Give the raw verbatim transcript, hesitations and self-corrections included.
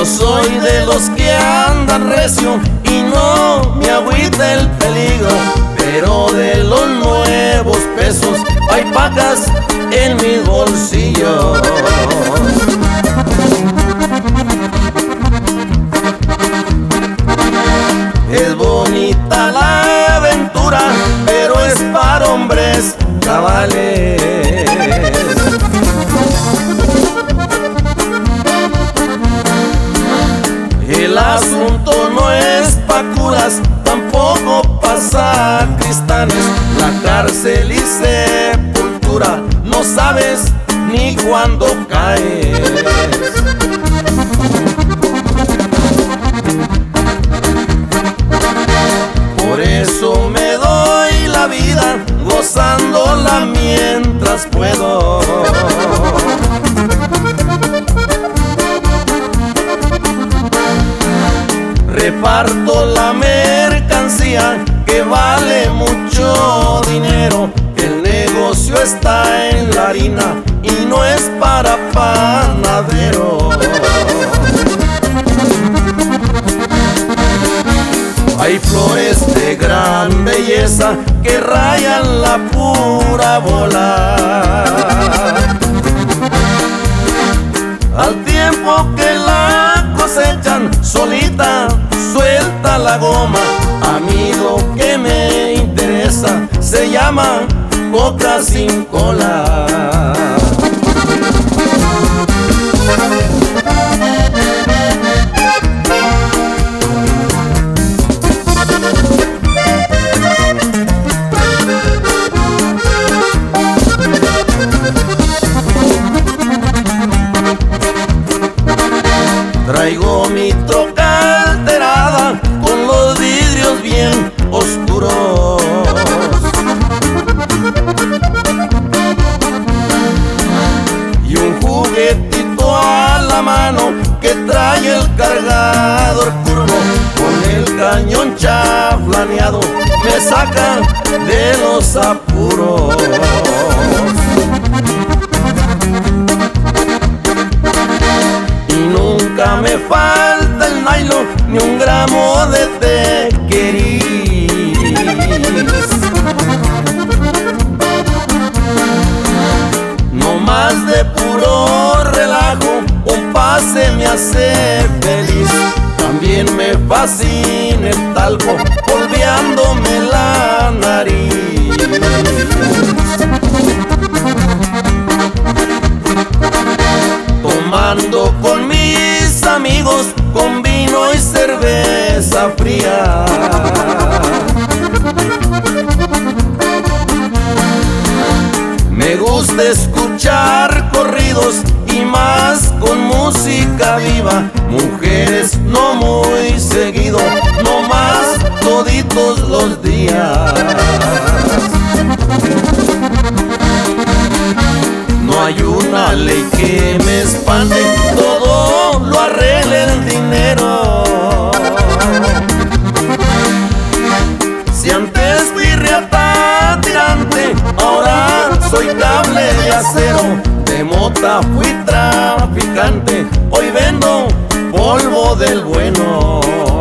Yo soy de los que andan recio y no me agüita el peligro, pero de los nuevos pesos hay pacas en mis bolsillos. Es bonita la aventura, pero es para hombres cabales. El asunto no es pa' curas, tampoco pa' sacristanes. La cárcel y sepultura, no sabes ni cuándo caes. Por eso me doy la vida, gozándola mientras puedo. Reparto la mercancía que vale mucho dinero. El negocio está en la harina y no es para panadero. Hay flores de gran belleza que rayan la pura bola, al tiempo que la cosechan solita suelta la goma. Amigo, que me interesa, se llama coca sin cola. Traigo mi troca alterada con los vidrios bien oscuros, y un juguetito a la mano que trae el cargador curvo. Con el cañón chaflaneado me saca de los apuros. Nunca me falta el nylon ni un gramo de tequeris. No más de puro relajo, un pase me hace feliz. También me fascina el talco, polveándome la nariz. Tomando con mis amigos, con vino y cerveza fría. Me gusta escuchar corridos y más con música viva. Mujeres no muy seguido, no más toditos los días. No hay una ley que me espante, todo lo arregla el dinero. Si antes fui riata tirante, ahora soy cable de acero. De mota fui traficante, hoy vendo polvo del bueno.